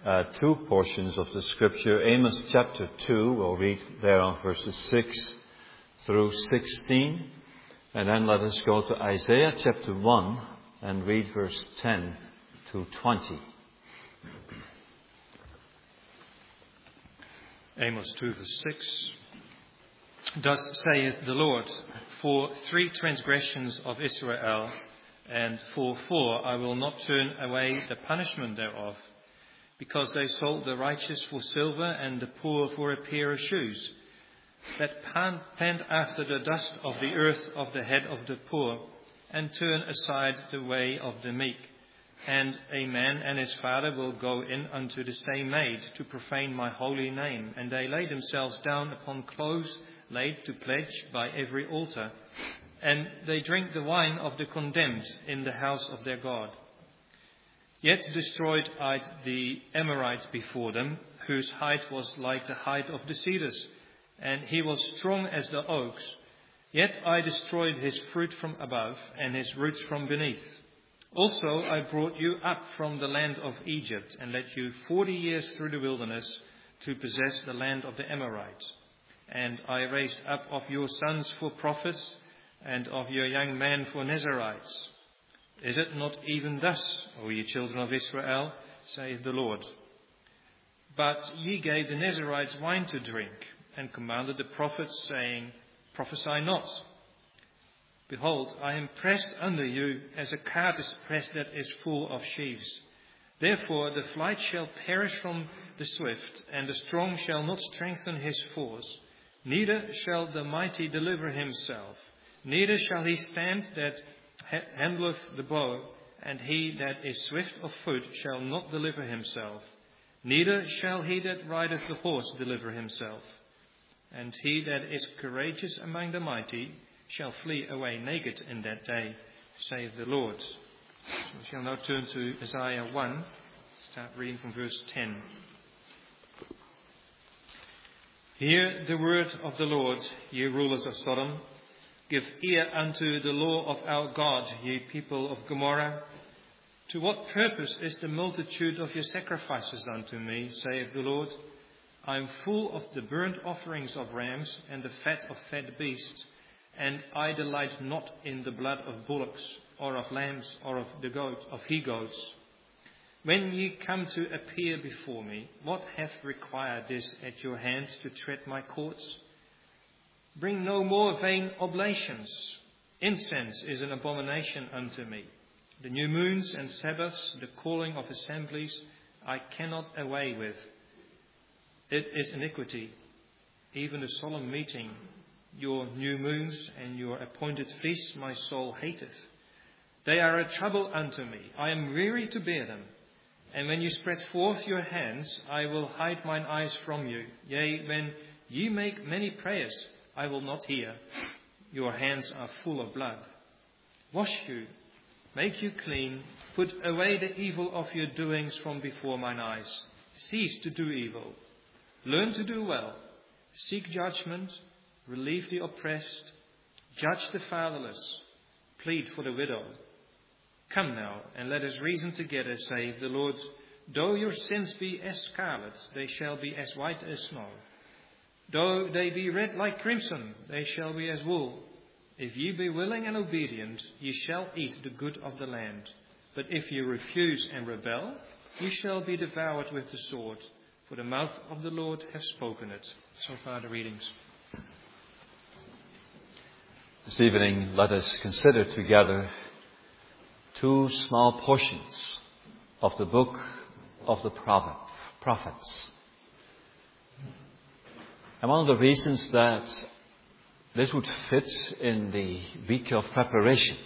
two portions of the scripture. Amos chapter 2, we'll read there on verses 6 through 16. And then let us go to Isaiah chapter 1 and read verse 10 to 20. Amos 2 verse 6. Thus saith the Lord, for 3 transgressions of Israel, and for 4 I will not turn away the punishment thereof, because they sold the righteous for silver and the poor for a pair of shoes, that pant after the dust of the earth of the head of the poor, and turn aside the way of the meek. And a man and his father will go in unto the same maid to profane my holy name, and they lay themselves down upon clothes laid to pledge by every altar, and they drink the wine of the condemned in the house of their God. Yet destroyed I the Amorite before them, whose height was like the height of the cedars, and he was strong as the oaks. Yet I destroyed his fruit from above, and his roots from beneath. Also I brought you up from the land of Egypt, and led you 40 years through the wilderness to possess the land of the Amorites. And I raised up of your sons for prophets, and of your young men for Nazarites. Is it not even thus, O ye children of Israel, saith the Lord? But ye gave the Nazarites wine to drink, and commanded the prophets, saying, Prophesy not. Behold, I am pressed under you, as a cart is pressed that is full of sheaves. Therefore the flight shall perish from the swift, and the strong shall not strengthen his force. Neither shall the mighty deliver himself. Neither shall he stand that handleth the bow, and he that is swift of foot shall not deliver himself. Neither shall he that rideth the horse deliver himself. And he that is courageous among the mighty shall flee away naked in that day, saith the Lord. So we shall now turn to Isaiah 1, start reading from verse 10. Hear the word of the Lord, ye rulers of Sodom. Give ear unto the law of our God, ye people of Gomorrah. To what purpose is the multitude of your sacrifices unto me, saith the Lord? I am full of the burnt offerings of rams, and the fat of fat beasts, and I delight not in the blood of bullocks, or of lambs, or of he-goats. When ye come to appear before me, what hath required this at your hand to tread my courts? Bring no more vain oblations. Incense is an abomination unto me. The new moons and Sabbaths, the calling of assemblies, I cannot away with. It is iniquity, even the solemn meeting. Your new moons and your appointed feasts my soul hateth. They are a trouble unto me. I am weary to bear them. And when you spread forth your hands, I will hide mine eyes from you. Yea, when ye make many prayers, I will not hear. Your hands are full of blood. Wash you, make you clean, put away the evil of your doings from before mine eyes. Cease to do evil. Learn to do well. Seek judgment. Relieve the oppressed. Judge the fatherless. Plead for the widow. Come now, and let us reason together, saith the Lord. Though your sins be as scarlet, they shall be as white as snow. Though they be red like crimson, they shall be as wool. If ye be willing and obedient, ye shall eat the good of the land. But if ye refuse and rebel, ye shall be devoured with the sword. For the mouth of the Lord hath spoken it. So far the readings. This evening, let us consider together 2 small portions of the book of the prophets. And one of the reasons that this would fit in the week of preparation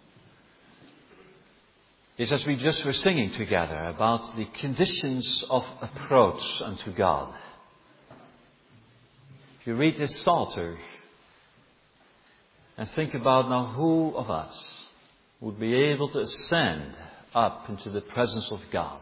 is, as we just were singing together, about the conditions of approach unto God. If you read this Psalter and think about now who of us would be able to ascend up into the presence of God.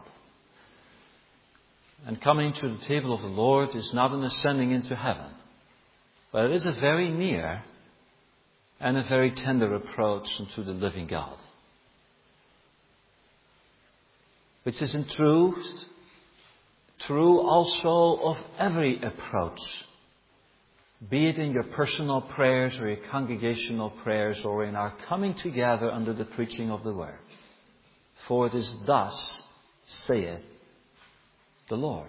And coming to the table of the Lord is not an ascending into heaven, but it is a very near and a very tender approach unto the living God, which is in truth true also of every approach, be it in your personal prayers or your congregational prayers or in our coming together under the preaching of the Word. For it is thus saith the Lord.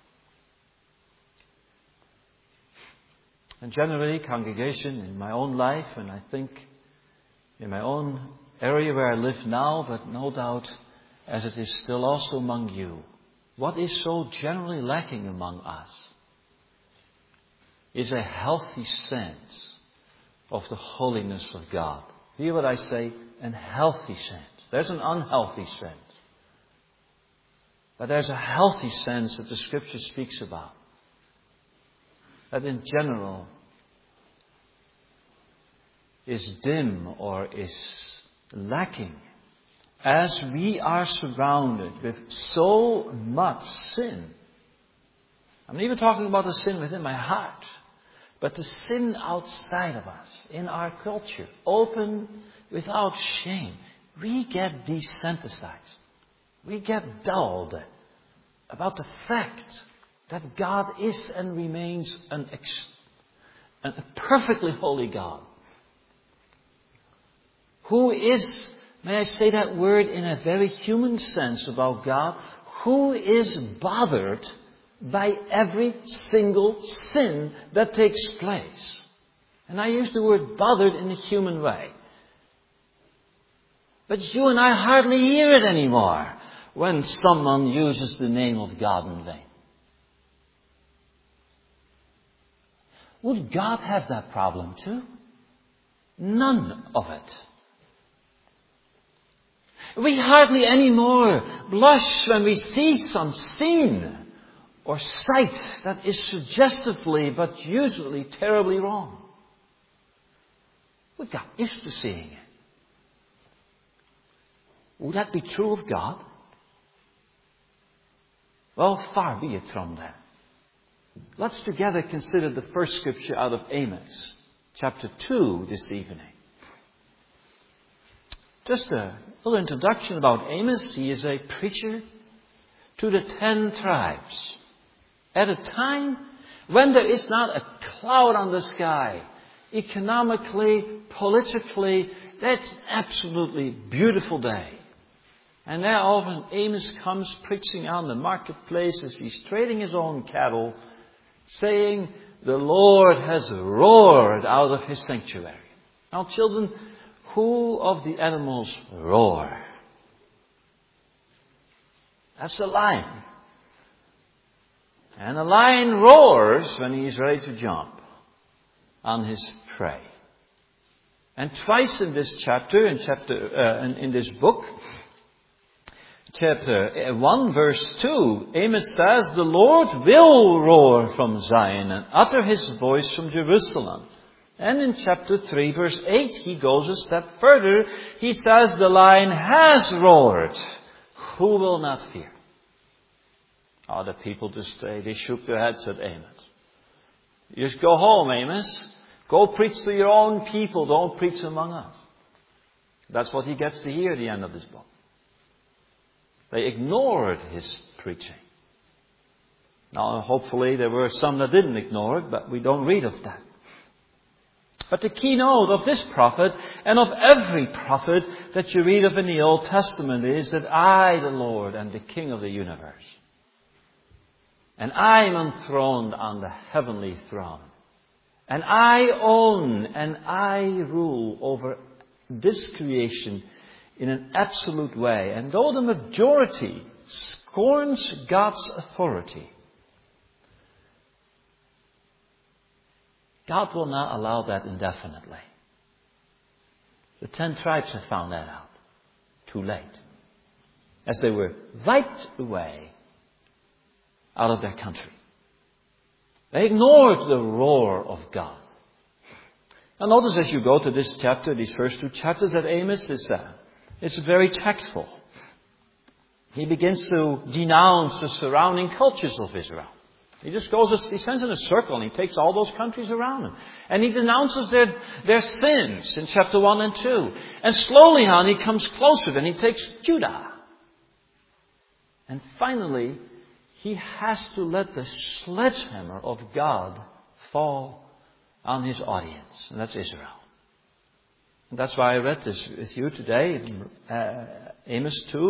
And generally, congregation, in my own life, and I think in my own area where I live now, but no doubt as it is still also among you, what is so generally lacking among us is a healthy sense of the holiness of God. Hear what I say, a healthy sense. There's an unhealthy sense. But there's a healthy sense that the Scripture speaks about. That in general is dim or is lacking as we are surrounded with so much sin. I'm not even talking about the sin within my heart, but the sin outside of us, in our culture, open without shame. We get desensitized. We get dulled about the fact that God is and remains a perfectly holy God. Who is, may I say that word in a very human sense about God, who is bothered by every single sin that takes place. And I use the word bothered in a human way. But you and I hardly hear it anymore when someone uses the name of God in vain. Would God have that problem too? None of it. We hardly anymore blush when we see some scene or sight that is suggestively but usually terribly wrong. We got used to seeing it. Would that be true of God? Well, far be it from that. Let's together consider the first scripture out of Amos, chapter 2, this evening. Just a little introduction about Amos. He is a preacher to the 10 tribes. At a time when there is not a cloud on the sky, economically, politically, that's an absolutely beautiful day. And there often Amos comes preaching on the marketplace as he's trading his own cattle, saying, the Lord has roared out of his sanctuary. Now, children, who of the animals roar? That's a lion. And a lion roars when he is ready to jump on his prey. And twice in this chapter, in this book, chapter 1, verse 2, Amos says, the Lord will roar from Zion and utter his voice from Jerusalem. And in chapter 3, verse 8, he goes a step further. He says, the lion has roared. Who will not fear? Oh, the people just they shook their heads at Amos. You just go home, Amos. Go preach to your own people. Don't preach among us. That's what he gets to hear at the end of this book. They ignored his preaching. Now, hopefully there were some that didn't ignore it, but we don't read of that. But the keynote of this prophet and of every prophet that you read of in the Old Testament is that I, the Lord, am the King of the universe. And I am enthroned on the heavenly throne. And I own and I rule over this creation in an absolute way. And though the majority scorns God's authority, God will not allow that indefinitely. The 10 tribes have found that out too late, as they were wiped away out of their country. They ignored the roar of God. Now notice as you go to this chapter, these first 2 chapters that Amos is it's very tactful. He begins to denounce the surrounding cultures of Israel. He just he sends in a circle and he takes all those countries around him. And he denounces their sins in chapter 1 and 2. And slowly on he comes closer and he takes Judah. And finally, he has to let the sledgehammer of God fall on his audience, and that's Israel. And that's why I read this with you today in Amos 2,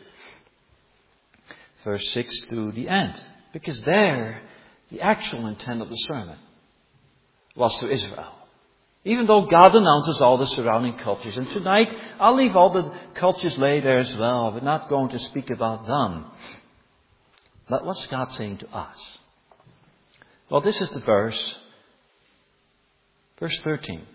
verse 6 to the end. Because there, the actual intent of the sermon was to Israel. Even though God announces all the surrounding cultures. And tonight, I'll leave all the cultures laid there as well. We're not going to speak about them. But what's God saying to us? Well, this is the verse. Verse 13.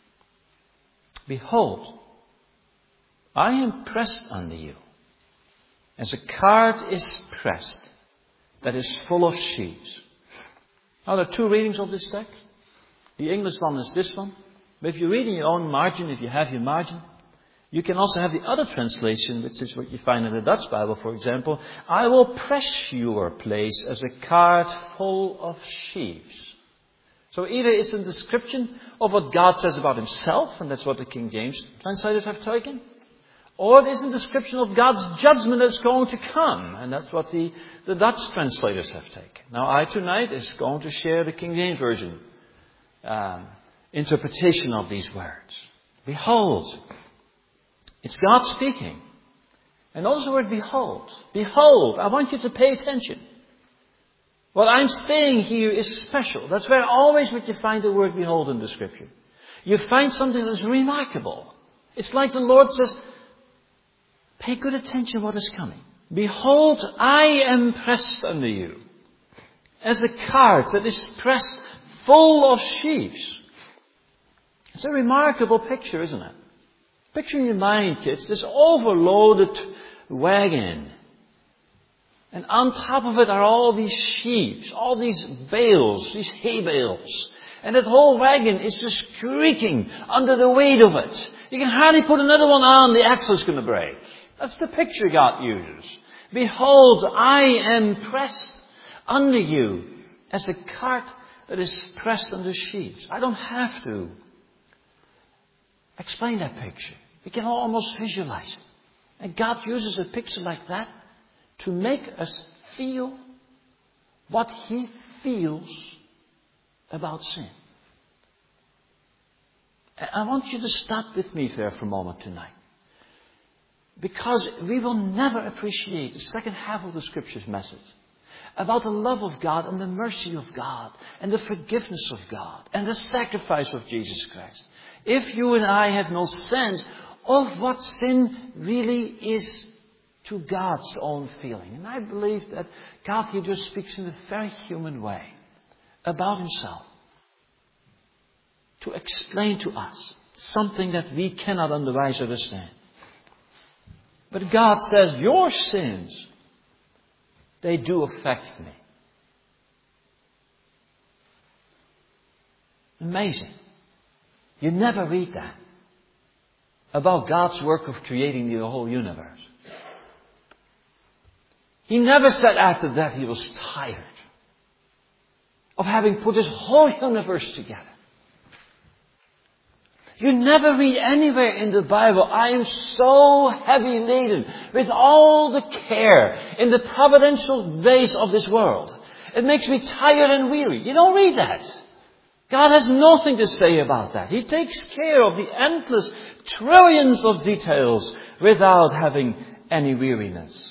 Behold, I am pressed unto you, as a cart is pressed, that is full of sheaves. Now, there are two readings of this text. The English one is this one. But if you read in your own margin, if you have your margin, you can also have the other translation, which is what you find in the Dutch Bible, for example. I will press your place as a cart full of sheaves. So either it's a description of what God says about himself, and that's what the King James translators have taken, or it is a description of God's judgment that's going to come, and that's what the Dutch translators have taken. Now, I tonight is going to share the King James Version interpretation of these words. Behold, it's God speaking. And notice the word behold. Behold, I want you to pay attention. What I'm saying here is special. That's where always would you find the word behold in the Scripture. You find something that's remarkable. It's like the Lord says, pay good attention to what is coming. Behold, I am pressed unto you, as a cart that is pressed full of sheaves. It's a remarkable picture, isn't it? Picture in your mind, kids, this overloaded wagon. And on top of it are all these sheaves, all these bales, these hay bales. And that whole wagon is just creaking under the weight of it. You can hardly put another one on, the axle's going to break. That's the picture God uses. Behold, I am pressed under you as a cart that is pressed under sheaves. I don't have to explain that picture. We can almost visualize it. And God uses a picture like that to make us feel what he feels about sin. I want you to stop with me there for a moment tonight. Because we will never appreciate the second half of the Scripture's message about the love of God and the mercy of God and the forgiveness of God and the sacrifice of Jesus Christ if you and I have no sense of what sin really is to God's own feeling. And I believe that God here just speaks in a very human way about himself to explain to us something that we cannot otherwise understand. But God says, your sins, they do affect me. Amazing. You never read that about God's work of creating the whole universe. He never said after that he was tired of having put his whole universe together. You never read anywhere in the Bible, I am so heavy laden with all the care in the providential ways of this world. It makes me tired and weary. You don't read that. God has nothing to say about that. He takes care of the endless trillions of details without having any weariness.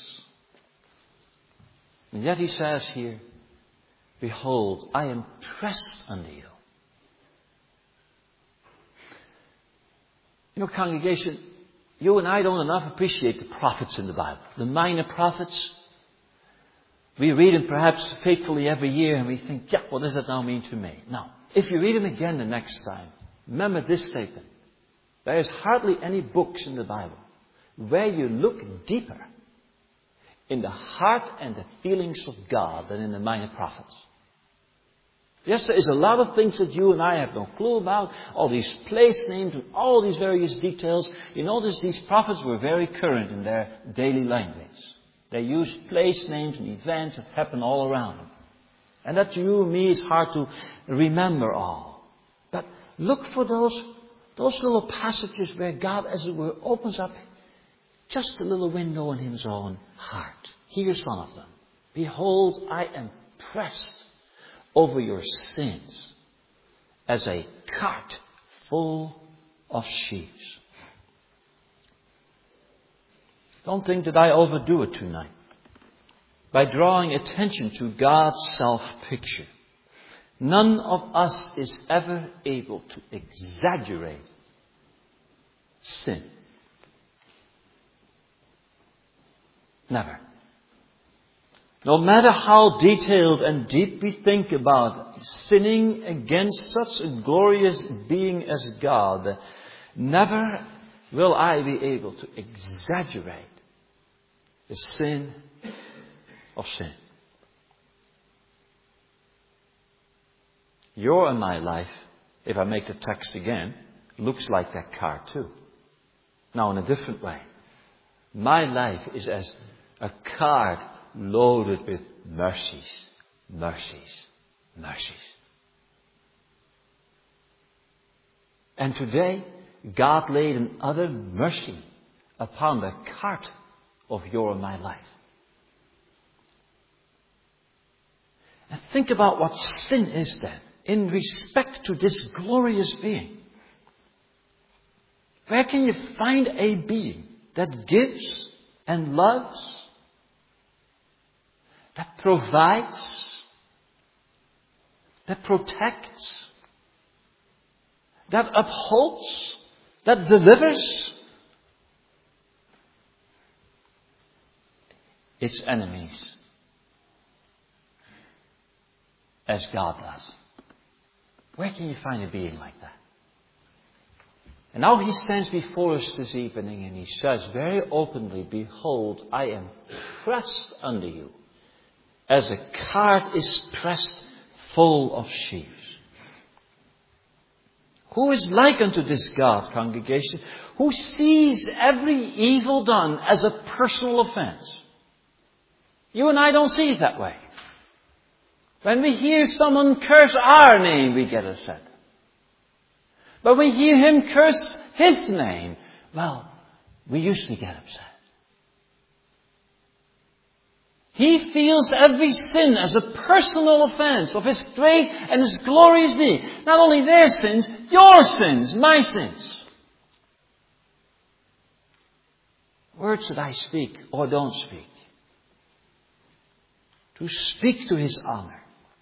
And yet he says here, behold, I am pressed unto you. You know, congregation, you and I don't enough appreciate the prophets in the Bible. The minor prophets. We read them perhaps faithfully every year and we think, yeah, what does that now mean to me? Now, if you read them again the next time, remember this statement. There is hardly any books in the Bible where you look deeper in the heart and the feelings of God than in the minor prophets. Yes, there is a lot of things that you and I have no clue about. All these place names and all these various details. You notice these prophets were very current in their daily language. They used place names and events that happen all around them. And that to you and me is hard to remember all. But look for those little passages where God, as it were, opens up just a little window in his own heart. Here's one of them. Behold, I am pressed over your sins as a cart full of sheaves. Don't think that I overdo it tonight by drawing attention to God's self-picture. None of us is ever able to exaggerate sin. Never. No matter how detailed and deep we think about sinning against such a glorious being as God, never will I be able to exaggerate the sin of sin. Your and my life, if I make the text again, looks like that car too. Now in a different way. My life is as a cart loaded with mercies, mercies, mercies. And today, God laid another mercy upon the cart of your and my life. And think about what sin is then, in respect to this glorious being. Where can you find a being that gives and loves, that provides, that protects, that upholds, that delivers its enemies as God does? Where can you find a being like that? And now he stands before us this evening and he says very openly, behold, I am pressed under you as a cart is pressed full of sheaves. Who is like unto this God, congregation, who sees every evil done as a personal offense? You and I don't see it that way. When we hear someone curse our name, we get upset. But when we hear him curse his name, well, we usually get upset. He feels every sin as a personal offense of his great and his glorious being. Not only their sins, your sins, my sins. Words that I speak or don't speak. To speak to his honor.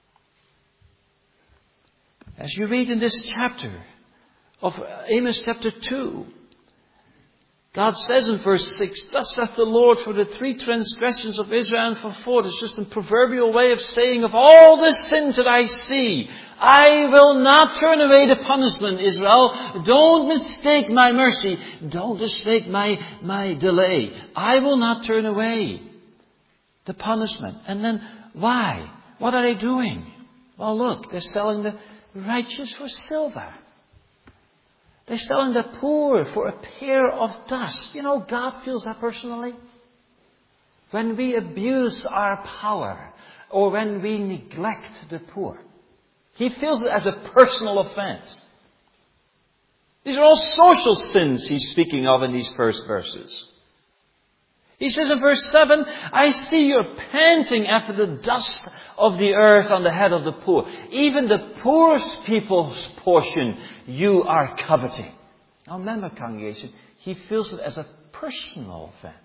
As you read in this chapter of Amos chapter 2, God says in verse 6, thus saith the Lord, for the 3 transgressions of Israel and for 4. It's just a proverbial way of saying, of all the sins that I see, I will not turn away the punishment, Israel. Don't mistake my mercy. Don't mistake my delay. I will not turn away the punishment. And then why? What are they doing? Well, look, they're selling the righteous for silver. They're selling the poor for a pair of dust. You know, God feels that personally. When we abuse our power or when we neglect the poor, He feels it as a personal offense. These are all social sins He's speaking of in these first verses. He says in verse 7, I see you're panting after the dust of the earth on the head of the poor. Even the poorest people's portion you are coveting. Now remember, congregation, he feels it as a personal offense.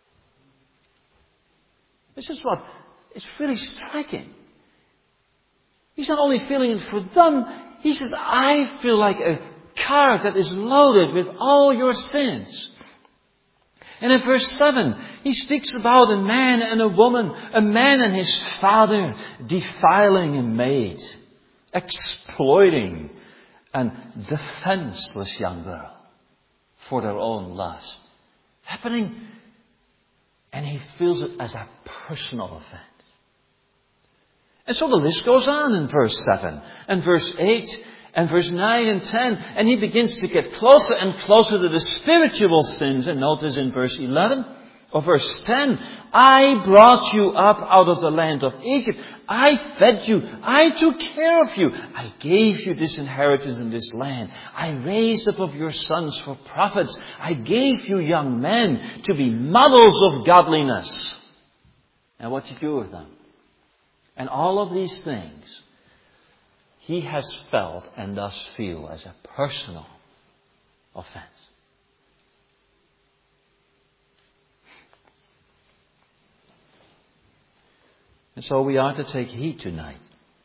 This is what is really striking. He's not only feeling it for them, he says, I feel like a cart that is loaded with all your sins. And in verse 7, he speaks about a man and a woman, a man and his father defiling a maid, exploiting a defenseless young girl for their own lust. Happening, and he feels it as a personal offense. And so the list goes on in verse 7 and verse 8 and verse 9 and 10. And he begins to get closer and closer to the spiritual sins. And notice in verse 11 or verse 10, I brought you up out of the land of Egypt. I fed you. I took care of you. I gave you this inheritance in this land. I raised up of your sons for prophets. I gave you young men to be models of godliness. And what did you do with them? And all of these things he has felt and does feel as a personal offense. And so we are to take heed tonight.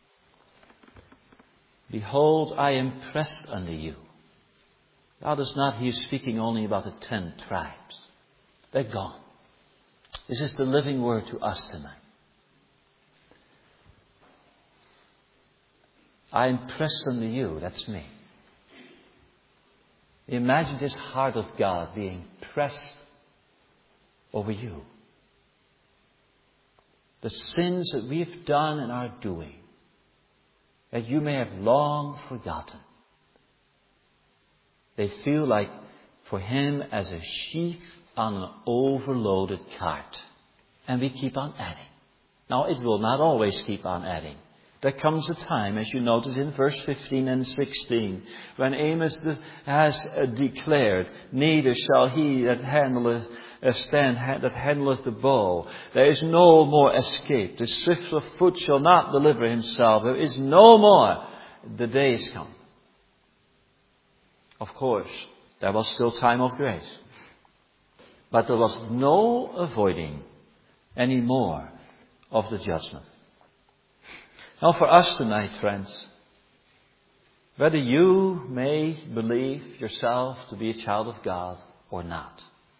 Behold, I am pressed unto you. God is not here speaking only about the 10 tribes. They're gone. This is the living word to us tonight. I am pressed unto you. That's me. Imagine this heart of God being pressed over you. The sins that we've done and are doing, that you may have long forgotten. They feel like for him as a sheaf on an overloaded cart. And we keep on adding. Now, it will not always keep on adding. There comes a time, as you notice in verse 15 and 16, when Amos has declared, neither shall he that handleth that handleth the bow. There is no more escape. The swift of foot shall not deliver himself. There is no more. The days come. Of course, there was still time of grace. But there was no avoiding any more of the judgment. Now for us tonight, friends, whether you may believe yourself to be a child of God or not,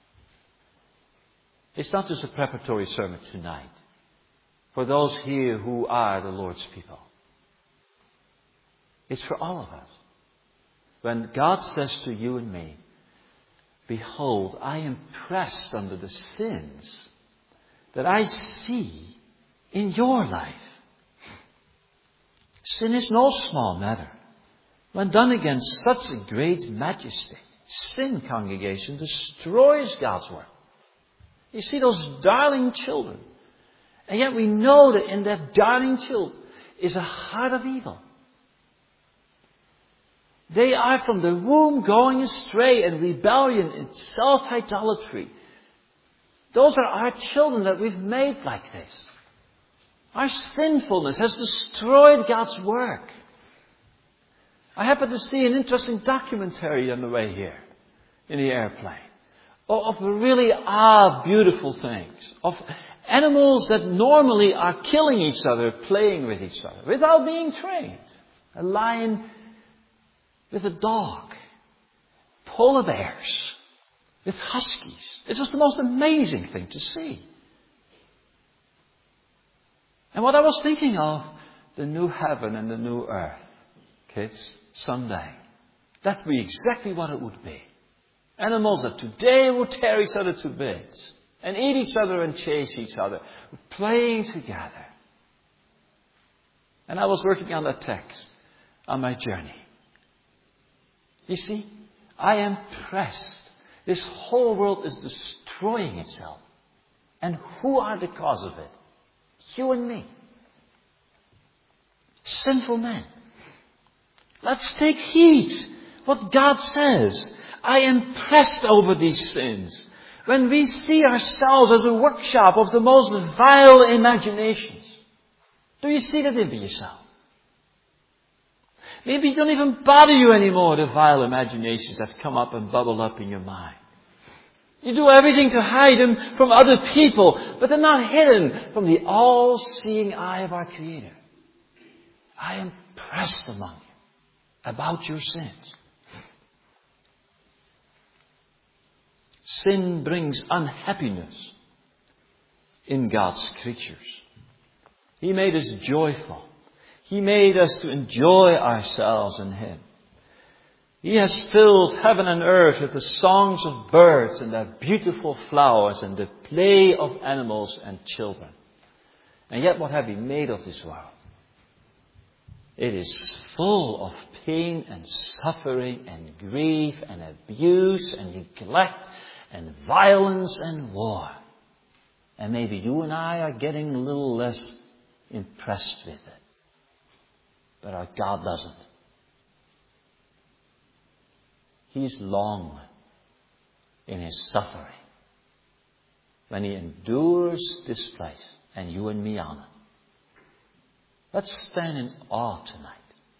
it's not just a preparatory sermon tonight for those here who are the Lord's people. It's for all of us. When God says to you and me, behold, I am pressed under the sins that I see in your life. Sin is no small matter. When done against such a great majesty, sin, congregation, destroys God's work. You see those darling children. And yet we know that in that darling child is a heart of evil. They are from the womb going astray in rebellion and self-idolatry. Those are our children that we've made like this. Our sinfulness has destroyed God's work. I happened to see an interesting documentary on the way here in the airplane of really beautiful things, of animals that normally are killing each other, playing with each other, without being trained. A lion with a dog, polar bears with huskies. It was the most amazing thing to see. And what I was thinking of, the new heaven and the new earth, kids, someday. That'd be exactly what it would be. Animals that today will tear each other to bits and eat each other and chase each other, playing together. And I was working on that text on my journey. You see, I am pressed. This whole world is destroying itself. And who are the cause of it? You and me. Sinful men. Let's take heed what God says. I am pressed over these sins. When we see ourselves as a workshop of the most vile imaginations. Do you see that in yourself? Maybe it don't even bother you anymore, the vile imaginations that come up and bubble up in your mind. You do everything to hide them from other people, but they're not hidden from the all-seeing eye of our Creator. I am pressed among you about your sins. Sin brings unhappiness in God's creatures. He made us joyful. He made us to enjoy ourselves in Him. He has filled heaven and earth with the songs of birds and their beautiful flowers and the play of animals and children. And yet what have we made of this world? It is full of pain and suffering and grief and abuse and neglect and violence and war. And maybe you and I are getting a little less impressed with it. But our God doesn't. He's long in His suffering when He endures this place and you and me on it. Let's stand in awe tonight.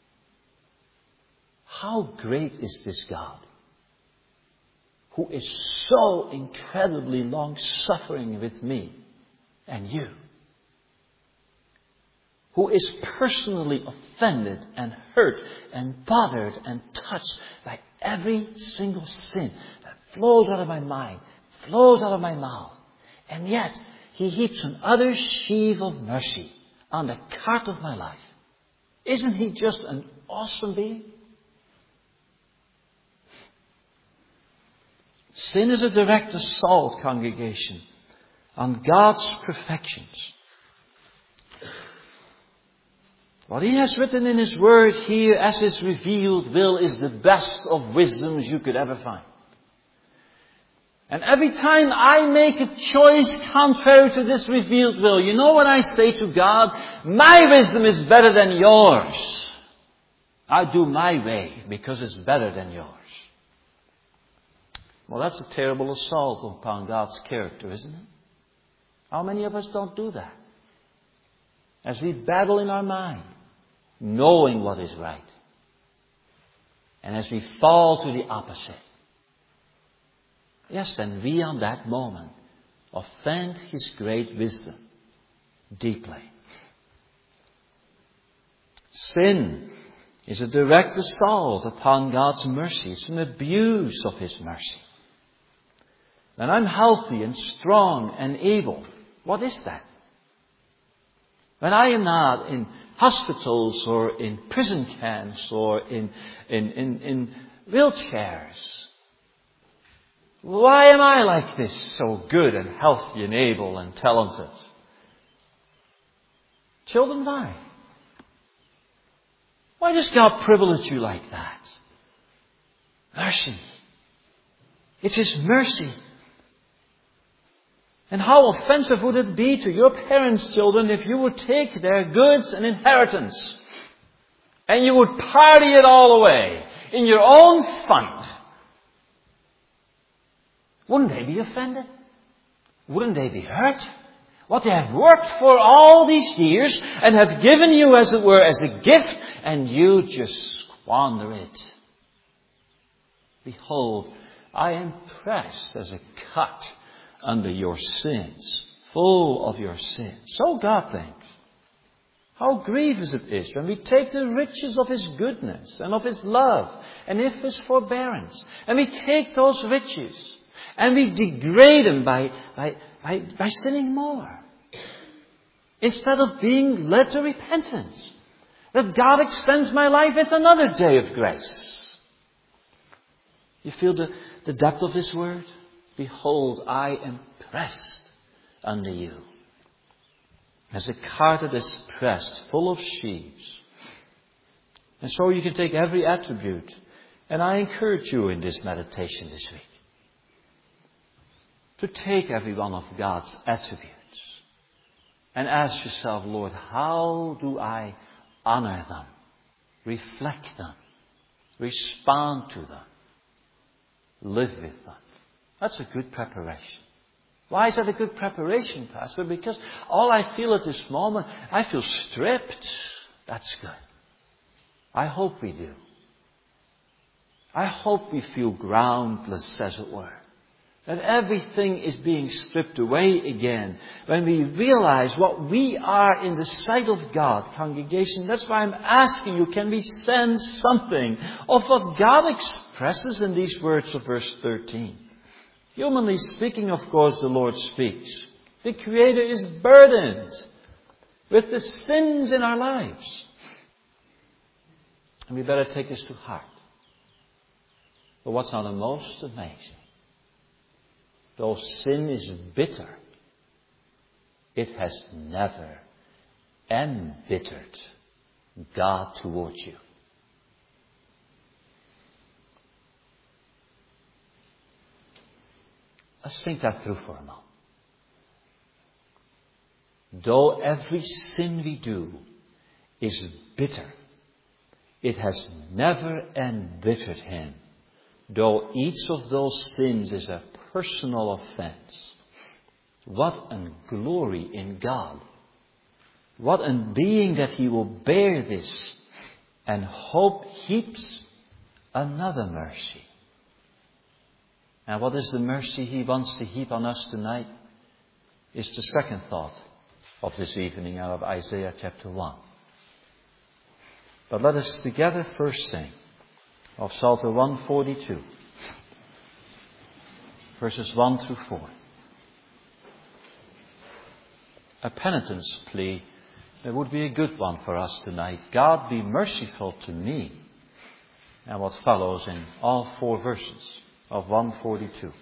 How great is this God, who is so incredibly long-suffering with me and you, who is personally offended and hurt and bothered and touched by every single sin that flows out of my mind, flows out of my mouth. And yet, He heaps another sheaf of mercy on the cart of my life. Isn't He just an awesome being? Sin is a direct assault, congregation, on God's perfections. What He has written in His Word here as His revealed will is the best of wisdoms you could ever find. And every time I make a choice contrary to this revealed will, you know what I say to God? My wisdom is better than yours. I do my way because it's better than yours. Well, that's a terrible assault upon God's character, isn't it? How many of us don't do that? As we battle in our mind, knowing what is right. And as we fall to the opposite. Yes, then we on that moment offend His great wisdom deeply. Sin is a direct assault upon God's mercy. It's an abuse of His mercy. When I'm healthy and strong and able, what is that? When I am not in hospitals or in prison camps or in wheelchairs, why am I like this, so good and healthy and able and talented? Children, why? Why does God privilege you like that? Mercy. It's His mercy. And how offensive would it be to your parents, children, if you would take their goods and inheritance and you would party it all away in your own fund? Wouldn't they be offended? Wouldn't they be hurt? What they have worked for all these years and have given you, as it were, as a gift, and you just squander it. Behold, I am pressed as a cut under your sins, full of your sins. So God thinks. How grievous it is when we take the riches of His goodness and of His love and of His forbearance, and we take those riches and we degrade them by sinning more. Instead of being led to repentance. That God extends my life with another day of grace. You feel the depth of this word? Behold, I am pressed unto you. As a cart that is pressed, full of sheaves. And so you can take every attribute. And I encourage you in this meditation this week to take every one of God's attributes and ask yourself, Lord, how do I honor them, reflect them, respond to them, live with them? That's a good preparation. Why is that a good preparation, Pastor? Because all I feel at this moment, I feel stripped. That's good. I hope we do. I hope we feel groundless, as it were. That everything is being stripped away again when we realize what we are in the sight of God, congregation. That's why I'm asking you, can we sense something of what God expresses in these words of verse 13? Humanly speaking, of course, the Lord speaks. The Creator is burdened with the sins in our lives. And we better take this to heart. But what's now the most amazing? Though sin is bitter, it has never embittered God towards you. Let's think that through for a moment. Though every sin we do is bitter, it has never embittered Him. Though each of those sins is a personal offense. What a glory in God What a being that he will bear this. And hope heaps another mercy. And what is the mercy he wants to heap on us tonight? Is the second thought of this evening out of Isaiah chapter 1. But let us together first sing of Psalter 142, verses 1 through 4. A penitence plea that would be a good one for us tonight. God, be merciful to me. And what follows in all 4 verses of 142.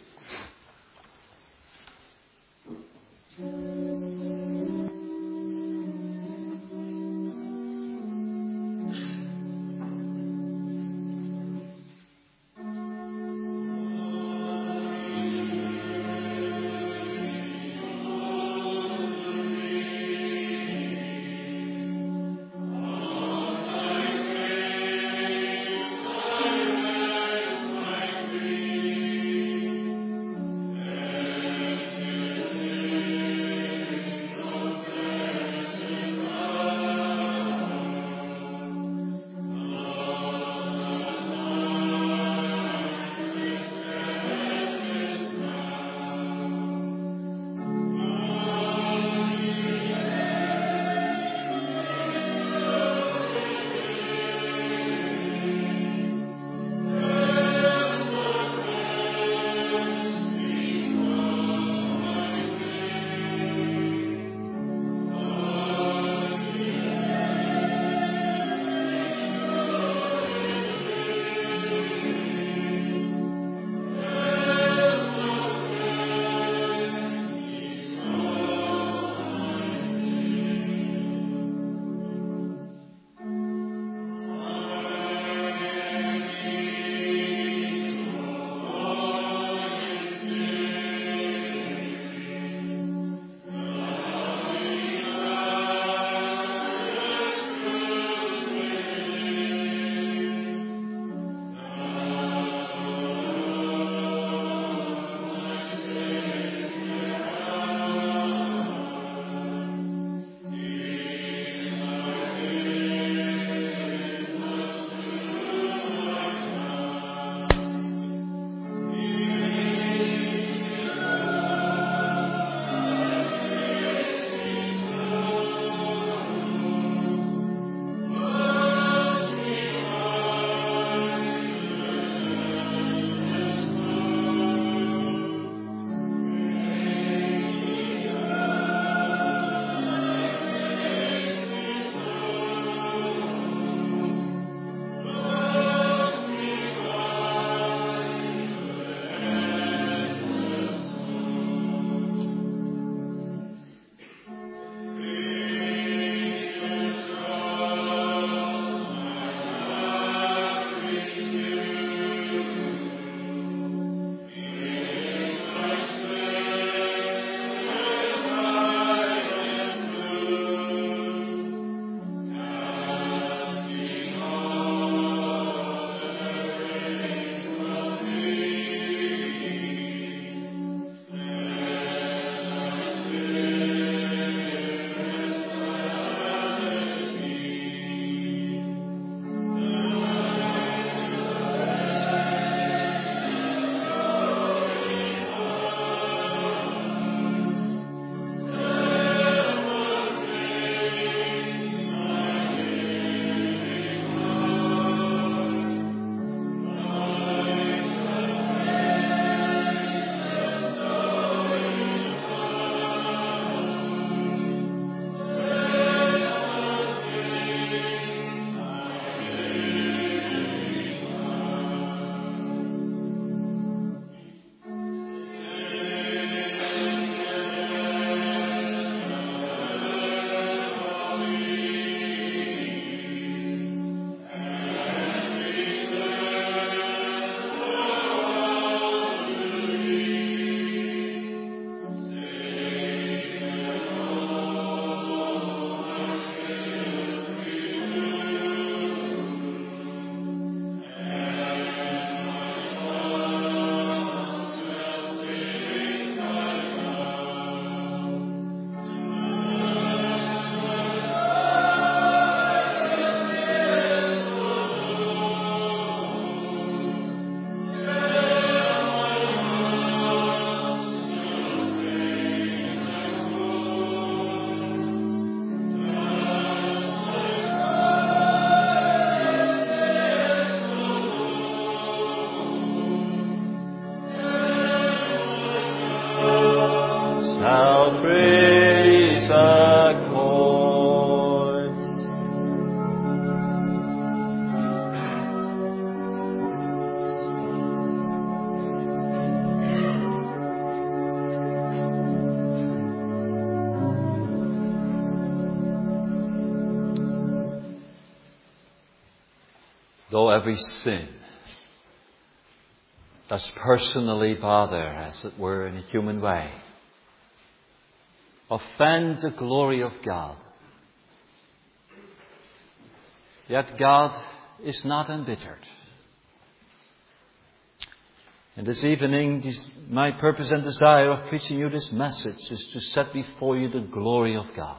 though every sin does personally bother, as it were, in a human way, offend the glory of God, yet God is not embittered. And this evening, my purpose and desire of preaching you this message is to set before you the glory of God.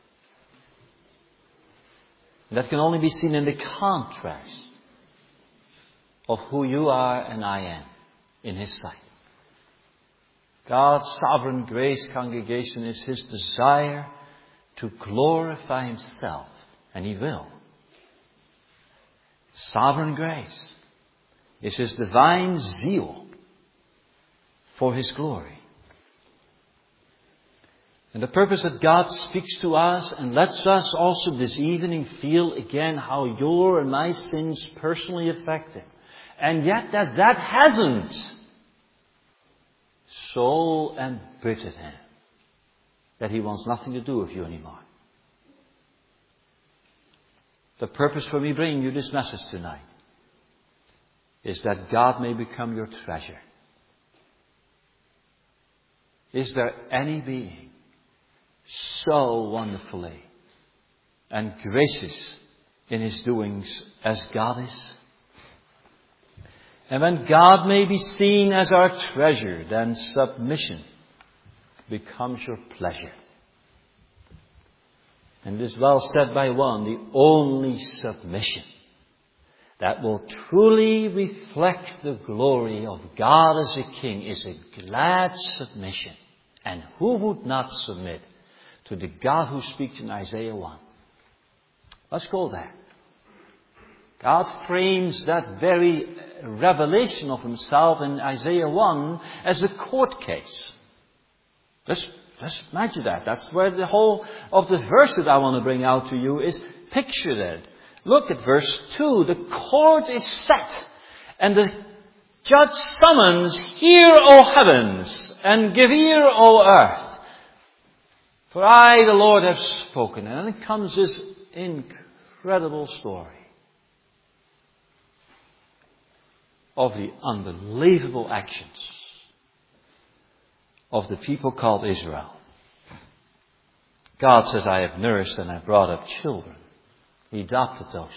And that can only be seen in the contrast of who you are and I am in His sight. God's sovereign grace congregation is His desire to glorify Himself, and He will. Sovereign grace is His divine zeal for His glory. And the purpose that God speaks to us and lets us also this evening feel again how your and my sins personally affect Him. And yet that hasn't so embittered Him that He wants nothing to do with you anymore. The purpose for me bringing you this message tonight is that God may become your treasure. Is there any being so wonderfully and gracious in His doings as God is? And when God may be seen as our treasure, then submission becomes your pleasure. And it is well said by one, the only submission that will truly reflect the glory of God as a King is a glad submission. And who would not submit to the God who speaks in Isaiah 1? Let's go there. God frames that very revelation of Himself in Isaiah 1 as a court case. Let's imagine that. That's where the whole of the verse that I want to bring out to you is pictured at. Look at verse 2. The court is set, and the judge summons, "Hear, O heavens, and give ear, O earth. For I, the Lord, have spoken." And then comes this incredible story of the unbelievable actions of the people called Israel. God says, "I have nourished and I brought up children." He adopted those.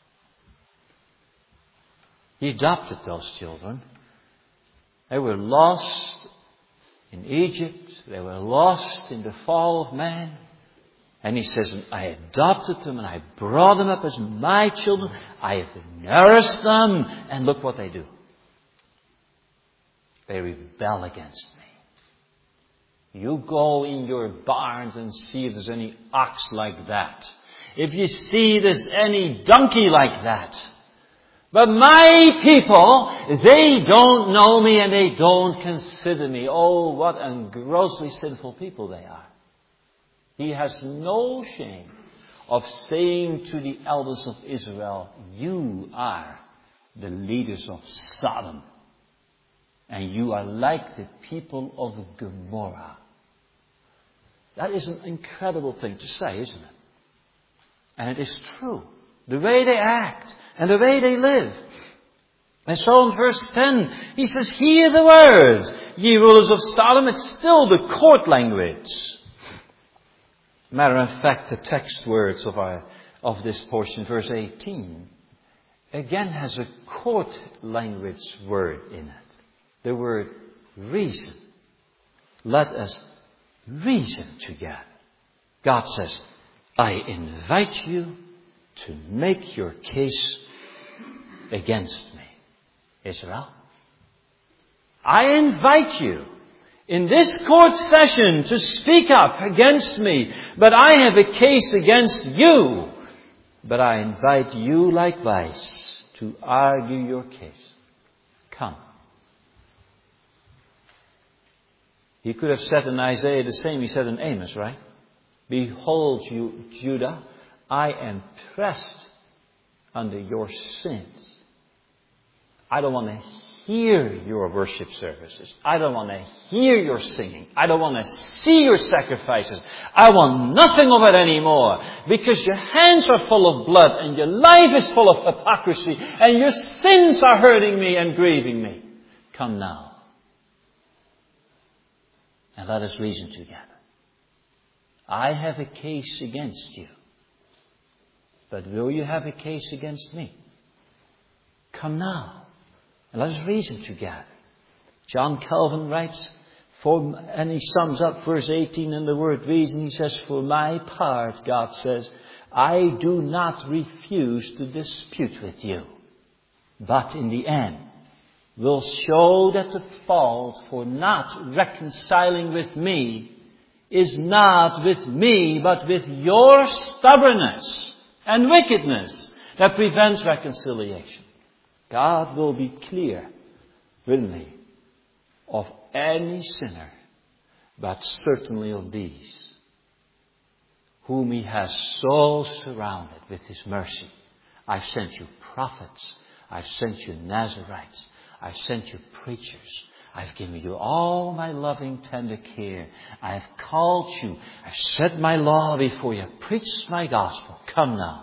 He adopted those children. They were lost in Egypt. They were lost in the fall of man. And He says, "I adopted them and I brought them up as my children. I have nourished them." And look what they do. They rebel against me. You go in your barns and see if there's any ox like that. If you see there's any donkey like that. But my people, they don't know me and they don't consider me. Oh, what a grossly sinful people they are. He has no shame of saying to the elders of Israel, "You are the leaders of Sodom. And you are like the people of Gomorrah." That is an incredible thing to say, isn't it? And it is true. The way they act and the way they live. And so in verse 10, he says, "Hear the words, ye rulers of Sodom." It's still the court language. Matter of fact, the text words of this portion, verse 18, again has a court language word in it. The word reason. Let us reason together. God says, "I invite you to make your case against me, Israel. I invite you in this court session to speak up against me, but I have a case against you. But I invite you likewise to argue your case. Come." He could have said in Isaiah the same he said in Amos, right? "Behold you, Judah, I am pressed under your sins. I don't want to hear your worship services. I don't want to hear your singing. I don't want to see your sacrifices. I want nothing of it anymore. Because your hands are full of blood and your life is full of hypocrisy and your sins are hurting me and grieving me. Come now. And let us reason together. I have a case against you. But will you have a case against me? Come now. And let us reason together. John Calvin writes, and he sums up verse 18 in the word reason. He says, for my part, God says, I do not refuse to dispute with you. But in the end, will show that the fault for not reconciling with me is not with me, but with your stubbornness and wickedness that prevents reconciliation. God will be clear with me of any sinner, but certainly of these, whom He has so surrounded with His mercy. I've sent you prophets. I've sent you Nazarites. I've sent you preachers. I've given you all my loving, tender care. I have called you. I've set my law before you. Preached my gospel. Come now.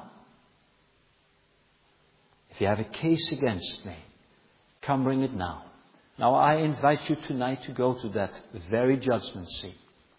If you have a case against me, come bring it now. Now I invite you tonight to go to that very judgment seat.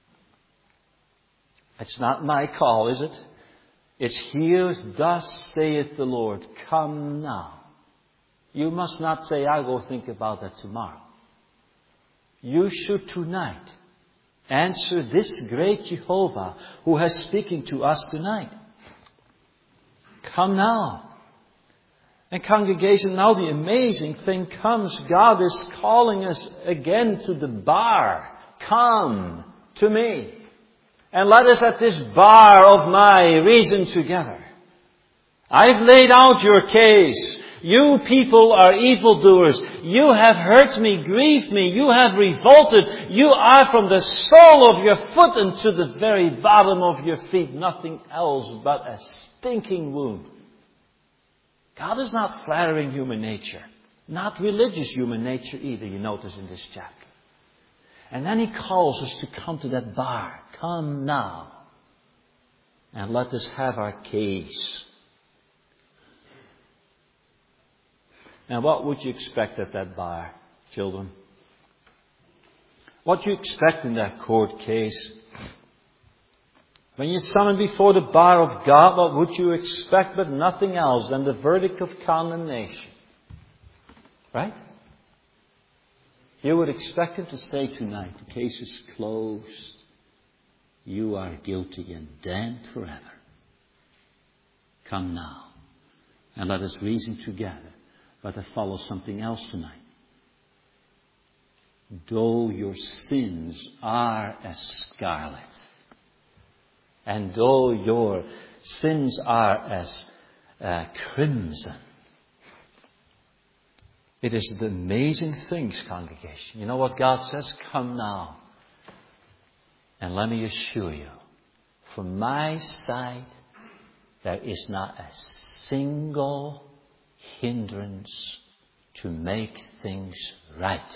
It's not my call, is it? It's here, thus saith the Lord. Come now. You must not say, I'll go think about that tomorrow. You should tonight answer this great Jehovah who has speaking to us tonight. Come now. And congregation, now the amazing thing comes. God is calling us again to the bar. Come to me. And let us at this bar of my reason together. I've laid out your case. You people are evildoers. You have hurt me, grieved me. You have revolted. You are from the sole of your foot and to the very bottom of your feet nothing else but a stinking wound. God is not flattering human nature. Not religious human nature either, you notice in this chapter. And then He calls us to come to that bar. Come now. And let us have our case. And what would you expect at that bar, children? What do you expect in that court case? When you're summoned before the bar of God, what would you expect but nothing else than the verdict of condemnation? Right? You would expect Him to say tonight, the case is closed. You are guilty and damned forever. Come now. And let us reason together. But to follow something else tonight. Though your sins are as scarlet, and though your sins are as crimson, it is the amazing things, congregation. You know what God says? Come now. And let me assure you, from my side, there is not a single hindrance to make things right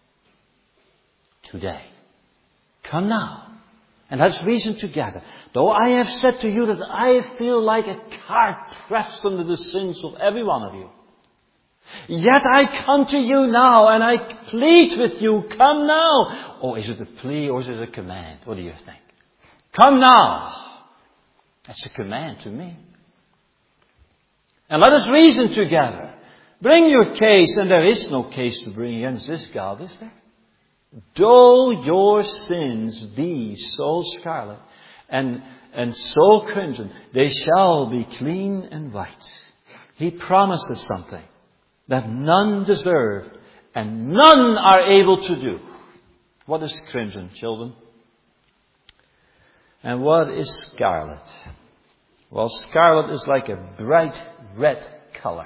today. Come now. And let's reason together. Though I have said to you that I feel like a cart pressed under the sins of every one of you, yet I come to you now and I plead with you, come now. Oh, is it a plea or is it a command? What do you think? Come now. That's a command to me. And let us reason together. Bring your case, and there is no case to bring against this God, is there? Though your sins be so scarlet and so crimson, they shall be clean and white. He promises something that none deserve and none are able to do. What is crimson, children? And what is scarlet? Well, scarlet is like a bright red color.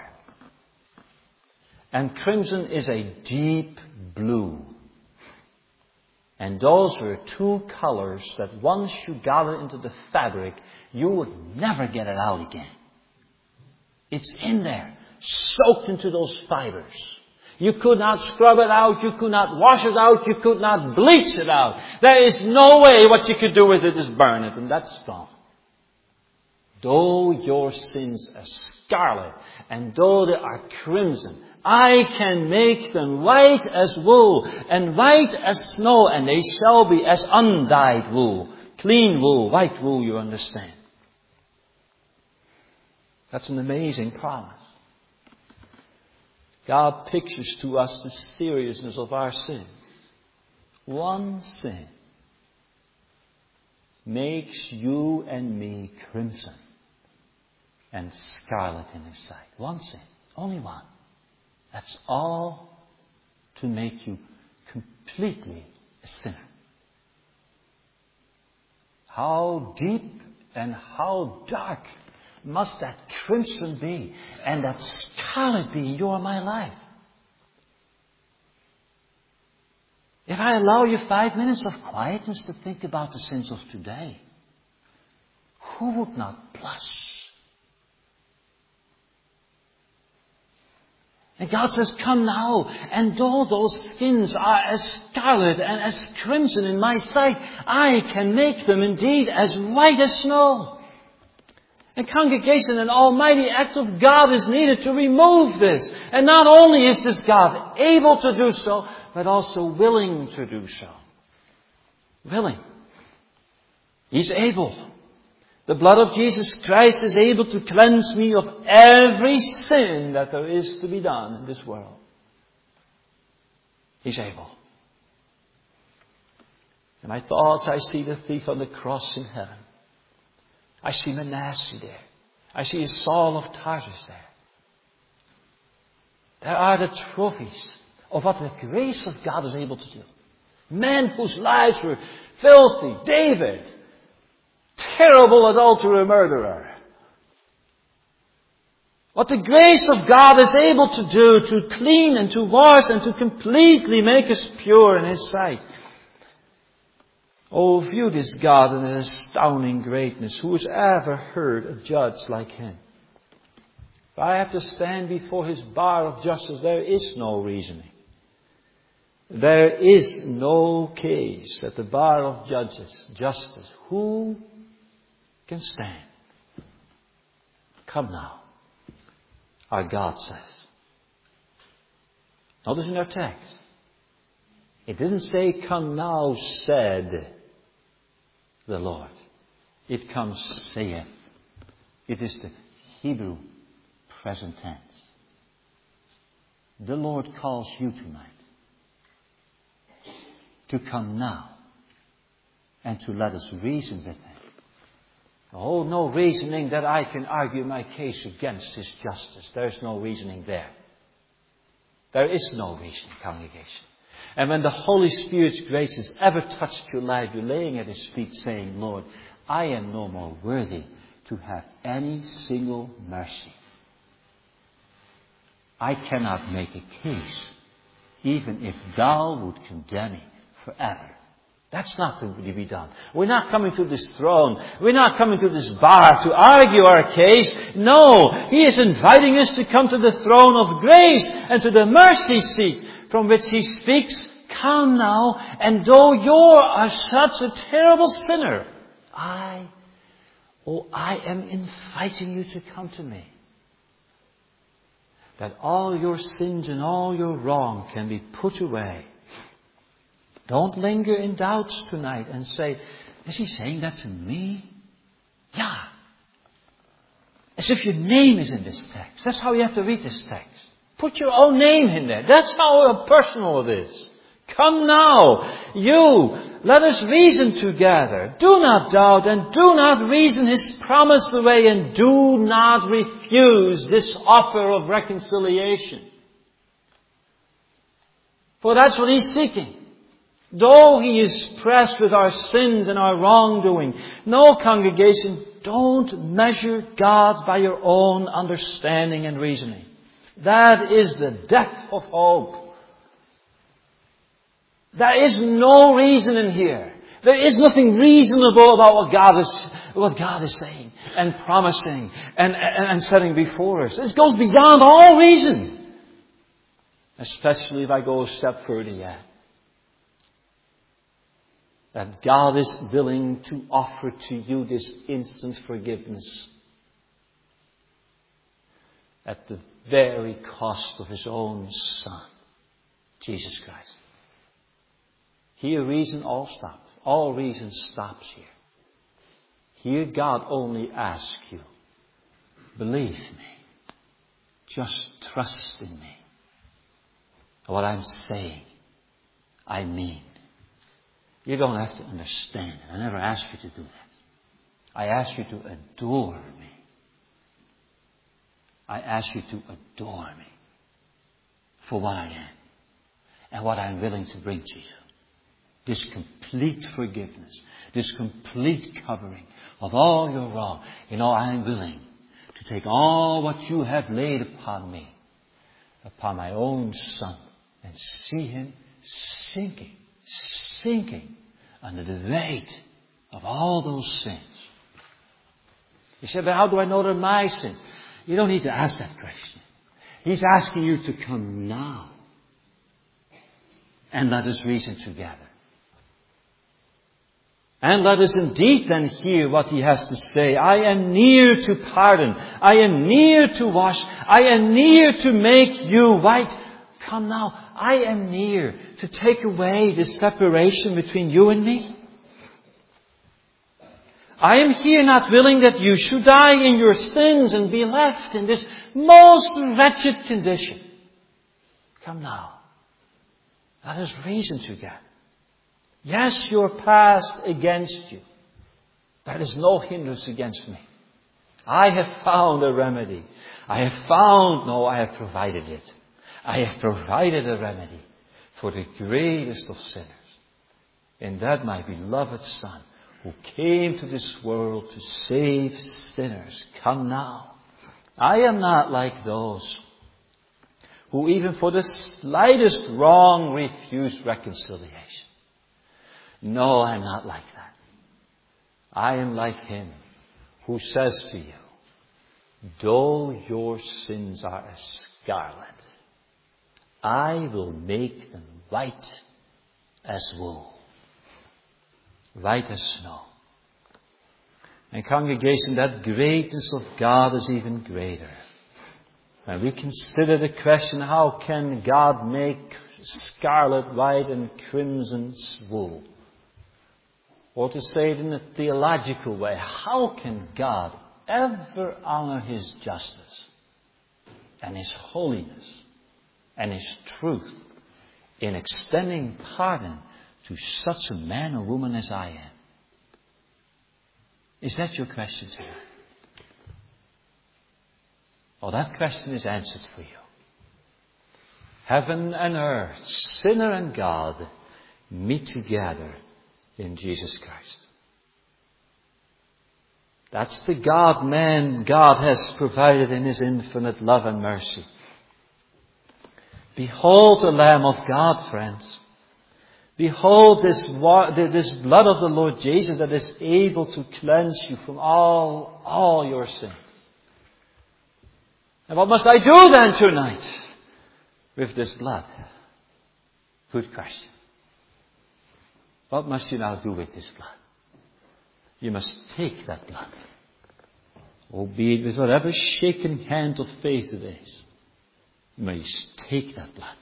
And crimson is a deep blue. And those were two colors that once you got it into the fabric, you would never get it out again. It's in there, soaked into those fibers. You could not scrub it out. You could not wash it out. You could not bleach it out. There is no way what you could do with it is burn it, and that's gone. Though your sins are scarlet, and though they are crimson, I can make them white as wool, and white as snow, and they shall be as undyed wool. Clean wool, white wool, you understand. That's an amazing promise. God pictures to us the seriousness of our sins. One sin makes you and me crimson and scarlet in His sight. One sin. Only one. That's all to make you completely a sinner. How deep and how dark must that crimson be and that scarlet be in your and my life? If I allow you 5 minutes of quietness to think about the sins of today, who would not blush? And God says, come now, and though those skins are as scarlet and as crimson in my sight, I can make them indeed as white as snow. And congregation, an almighty act of God is needed to remove this. And not only is this God able to do so, but also willing to do so. Willing. He's able. The blood of Jesus Christ is able to cleanse me of every sin that there is to be done in this world. He's able. In my thoughts, I see the thief on the cross in heaven. I see Manasseh there. I see a Saul of Tarsus there. There are the trophies of what the grace of God is able to do. Men whose lives were filthy. David, terrible adulterer, murderer. What the grace of God is able to do to clean and to wash and to completely make us pure in His sight. Oh, view this God in His astounding greatness. Who has ever heard a judge like Him? If I have to stand before His bar of justice, there is no reasoning. There is no case at the bar of justice. Who can stand? Come now, our God says. Notice in our text, it didn't say, come now, said the Lord. It comes, saith. It is the Hebrew present tense. The Lord calls you tonight to come now and to let us reason with Him. Oh, no reasoning that I can argue my case against His justice. There's no reasoning there. There is no reasoning, congregation. And when the Holy Spirit's grace has ever touched your life, you're laying at His feet saying, Lord, I am no more worthy to have any single mercy. I cannot make a case, even if Thou would condemn me forever. That's not to be done. We're not coming to this throne. We're not coming to this bar to argue our case. No, He is inviting us to come to the throne of grace and to the mercy seat from which He speaks. Come now, and though you are such a terrible sinner, I am inviting you to come to me. That all your sins and all your wrong can be put away. Don't linger in doubts tonight and say, is He saying that to me? Yeah. As if your name is in this text. That's how you have to read this text. Put your own name in there. That's how personal it is. Come now, you, let us reason together. Do not doubt and do not reason His promise away, and do not refuse this offer of reconciliation. For that's what He's seeking. Though He is pressed with our sins and our wrongdoing. No, congregation, don't measure God by your own understanding and reasoning. That is the death of hope. There is no reason in here. There is nothing reasonable about what God is saying and promising and setting before us. It goes beyond all reason. especially if I go a step further yet, that God is willing to offer to you this instant forgiveness at the very cost of His own Son, Jesus Christ. Here reason all stops. All reason stops here. Here God only asks you, believe me. Just trust in me. What I'm saying, I mean. You don't have to understand it. I never asked you to do that. I ask you to adore me. I ask you to adore me for what I am and what I'm willing to bring to you. This complete forgiveness, this complete covering of all your wrong. I'm willing to take all what you have laid upon me, upon my own Son, and see Him sinking under the weight of all those sins. You say, but how do I know they're my sins? You don't need to ask that question. He's asking you to come now and let us reason together. And let us indeed then hear what He has to say. I am near to pardon. I am near to wash. I am near to make you white. Come now. I am near to take away this separation between you and me. I am here not willing that you should die in your sins and be left in this most wretched condition. Come now. Let us reason together. Yes, you're past against you. There is no hindrance against me. I have found a remedy. I have provided it. I have provided a remedy for the greatest of sinners. In that my beloved Son, who came to this world to save sinners. Come now. I am not like those who even for the slightest wrong refuse reconciliation. No, I'm not like that. I am like Him who says to you, though your sins are as scarlet, I will make them white as wool. White as snow. And congregation, that greatness of God is even greater. And we consider the question, how can God make scarlet white and crimson wool? Or to say it in a theological way, how can God ever honor His justice and His holiness and His truth in extending pardon to such a man or woman as I am? Is that your question tonight? Oh, that question is answered for you. Heaven and earth, sinner and God, meet together in Jesus Christ. That's the God-man God has provided in His infinite love and mercy. Behold the Lamb of God, friends. Behold this blood of the Lord Jesus that is able to cleanse you from all your sins. And what must I do then tonight with this blood? Good question. What must you now do with this blood? You must take that blood, albeit with whatever shaken hand of faith it is. You must take that blood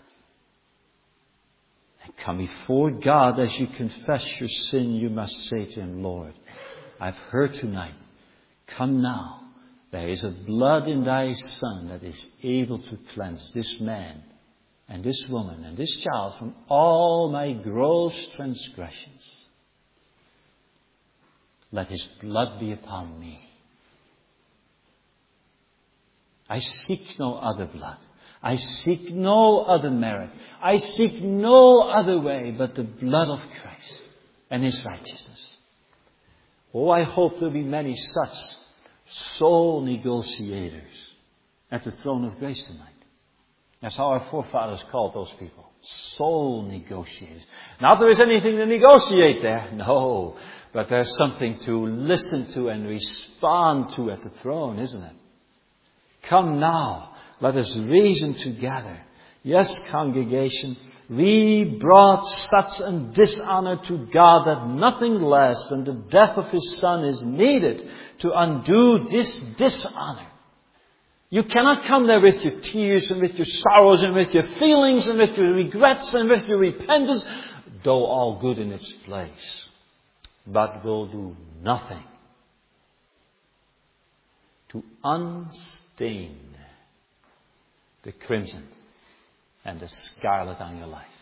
and come before God. As you confess your sin, you must say to Him, Lord, I've heard tonight. Come now. There is a blood in Thy Son that is able to cleanse this man and this woman and this child from all my gross transgressions. Let His blood be upon me. I seek no other blood. I seek no other merit. I seek no other way but the blood of Christ and His righteousness. Oh, I hope there'll be many such soul negotiators at the throne of grace tonight. That's how our forefathers called those people. Soul negotiators. Not there is anything to negotiate there. No. But there's something to listen to and respond to at the throne, isn't it? Come now. Let us reason together. Yes, congregation, we brought such a dishonor to God that nothing less than the death of His Son is needed to undo this dishonor. You cannot come there with your tears and with your sorrows and with your feelings and with your regrets and with your repentance, though all good in its place, but will do nothing to unstain the crimson and the scarlet on your life.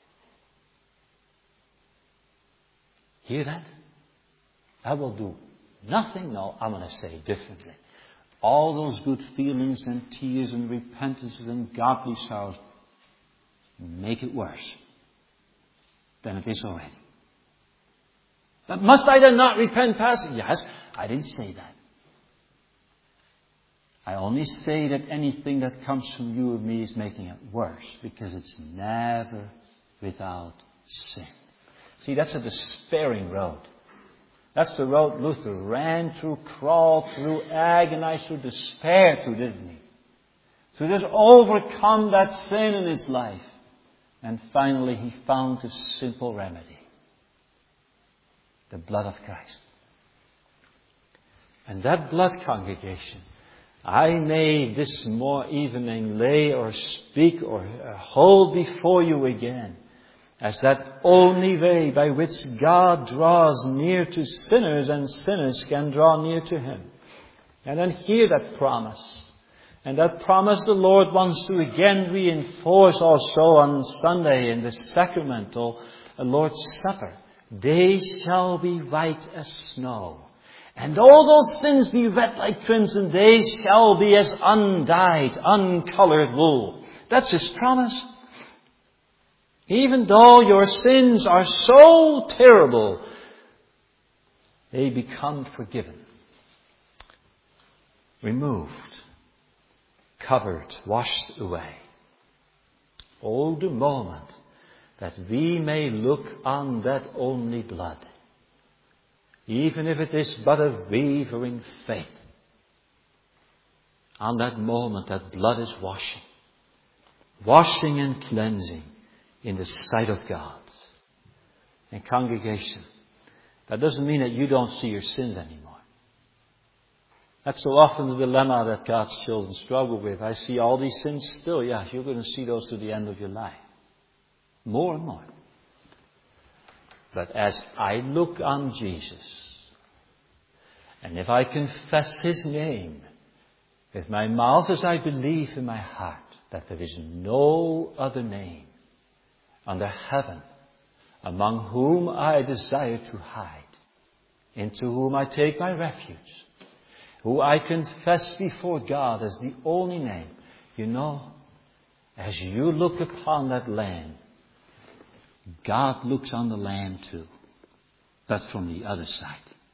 Hear that? I will do nothing. No, I'm going to say it differently. All those good feelings and tears and repentances and godly sorrows make it worse than it is already. But must I then not repent, Pastor? Yes, I didn't say that. I only say that anything that comes from you and me is making it worse, because it's never without sin. See, that's a despairing road. That's the road Luther ran through, crawled through, agonized through, despair through, didn't he? To just overcome that sin in his life. And finally he found a simple remedy. The blood of Christ. And that blood, congregation, I may this evening lay or speak or hold before you again as that only way by which God draws near to sinners and sinners can draw near to Him. And then hear that promise. And that promise the Lord wants to again reinforce also on Sunday in the sacramental Lord's Supper. They shall be white as snow. And though those sins be red like crimson, they shall be as undyed, uncolored wool. That's His promise. Even though your sins are so terrible, they become forgiven, removed, covered, washed away. Oh, the moment that we may look on that only blood, even if it is but a wavering faith. On that moment, that blood is washing and cleansing in the sight of God. And congregation, that doesn't mean that you don't see your sins anymore. That's so often the dilemma that God's children struggle with. I see all these sins still. Yeah, you're going to see those to the end of your life. More and more. But as I look on Jesus, and if I confess His name with my mouth as I believe in my heart that there is no other name under heaven among whom I desire to hide, into whom I take my refuge, who I confess before God as the only name, you know, as you look upon that Lamb, God looks on the Lamb too, but from the other side.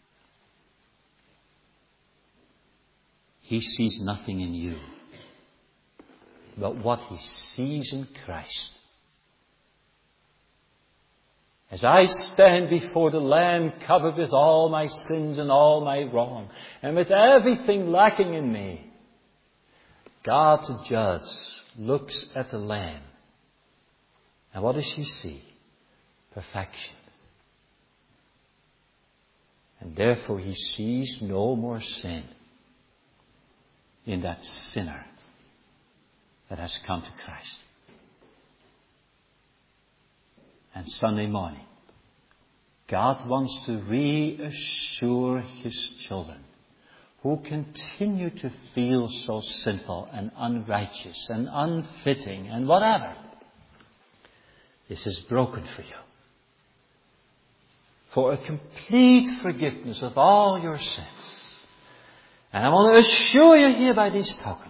He sees nothing in you but what He sees in Christ. As I stand before the Lamb covered with all my sins and all my wrong, and with everything lacking in me, God the judge looks at the Lamb. And what does He see? Perfection. And therefore He sees no more sin in that sinner that has come to Christ. And Sunday morning, God wants to reassure His children who continue to feel so sinful and unrighteous and unfitting and whatever. This is broken for you. For a complete forgiveness of all your sins. And I want to assure you here by these tokens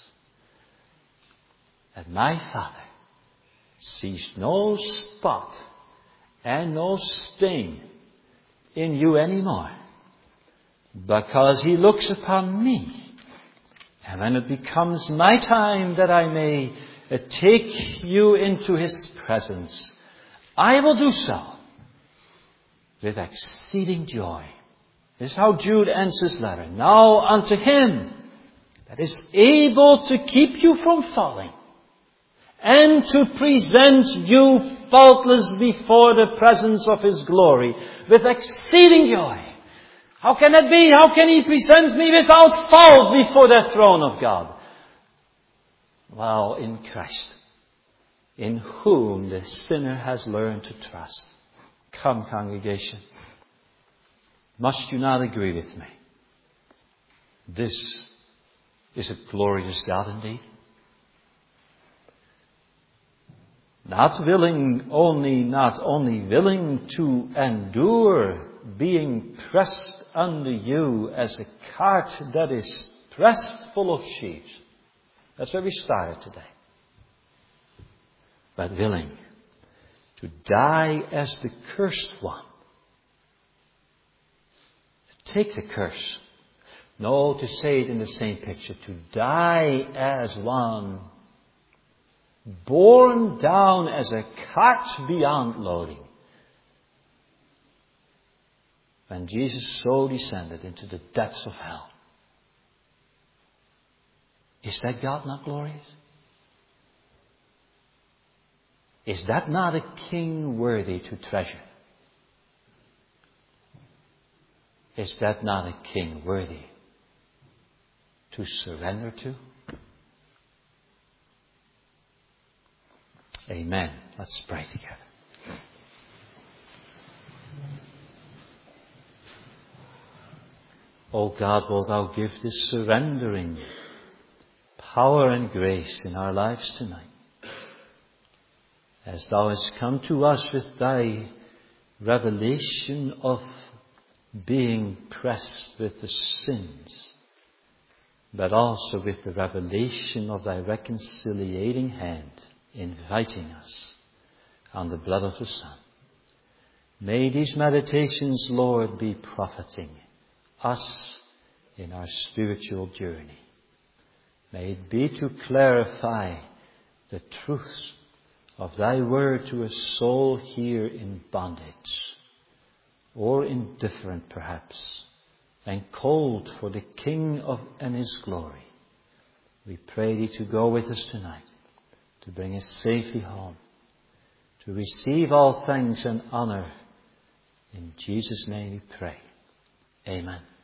that my Father sees no spot and no stain in you anymore, because He looks upon me. And when it becomes my time that I may take you into His presence, I will do so with exceeding joy. This is how Jude ends his letter. Now unto Him that is able to keep you from falling and to present you faultless before the presence of His glory with exceeding joy. How can that be? How can He present me without fault before that throne of God? Well, in Christ, in whom the sinner has learned to trust. Come, congregation. Must you not agree with me? This is a glorious God indeed. Not only willing to endure being pressed under you as a cart that is pressed full of sheaves. That's where we started today. But willing to die as the cursed one. To take the curse. No, to say it in the same picture. To die as one borne down as a cart beyond loading. When Jesus so descended into the depths of hell. Is that God not glorious? Is that not a king worthy to treasure? Is that not a king worthy to surrender to? Amen. Let's pray together. O God, wilt Thou give this surrendering power and grace in our lives tonight. As Thou hast come to us with Thy revelation of being pressed with the sins, but also with the revelation of Thy reconciliating hand, inviting us on the blood of the Son. May these meditations, Lord, be profiting us in our spiritual journey. May it be to clarify the truths of Thy word to a soul here in bondage, or indifferent perhaps, and cold for the King and His glory. We pray Thee to go with us tonight, to bring us safely home, to receive all thanks and honor. In Jesus' name we pray. Amen.